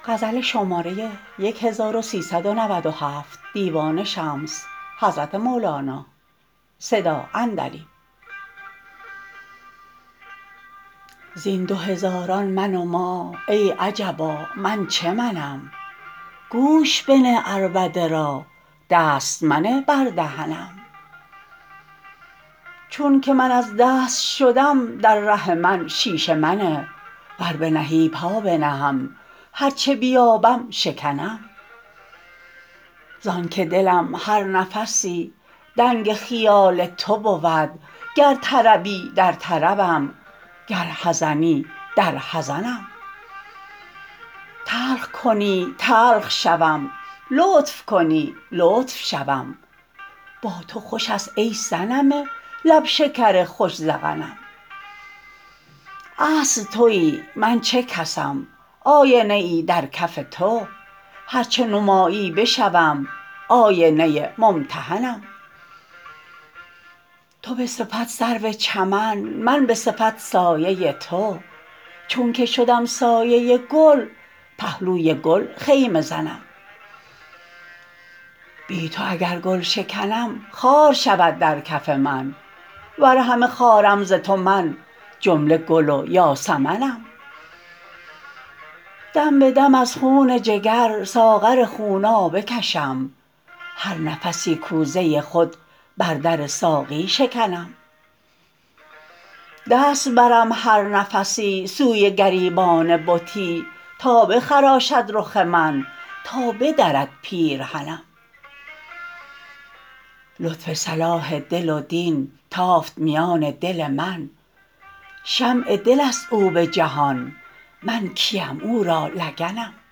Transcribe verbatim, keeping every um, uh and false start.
زین دو هزاران من و ما ای عجبا من چه منم گوش بنه عربده را دست منه بر دهنم چونک من از دست شدم در ره من شیشه منه ور بنهی پا بنهم هر چه بیابم شکنم زانک دلم هر نفسی دنگ خیال تو بود گر طربی در طربم گر حزنی در حزنم تلخ کنی تلخ شوم لطف کنی لطف شوم با تو خوش است ای صنم لب شکر خوش ذقنم اصل توی من چه کسم آینه ای در کف تو هر چه نمایی بشوم آینه ممتحنم تو به صفت سرو چمن من به صفت سایه تو چونک شدم سایه گل پهلوی گل خیمه زنم بی تو اگر گل شکنم خار شود در کف من ور همه خارم ز تو من جمله گل و یاسمنم دم به دم از خون جگر ساغر خونابه کشم هر نفسی کوزه خود بر در ساقی شکنم دست برم هر نفسی سوی گریبان بتی تا بخراشد رخ من تا بدرد پیرهنم لطف صلاح دل و دین تافت میان دل من شمع دل است او به جهان من کیم او را لگنم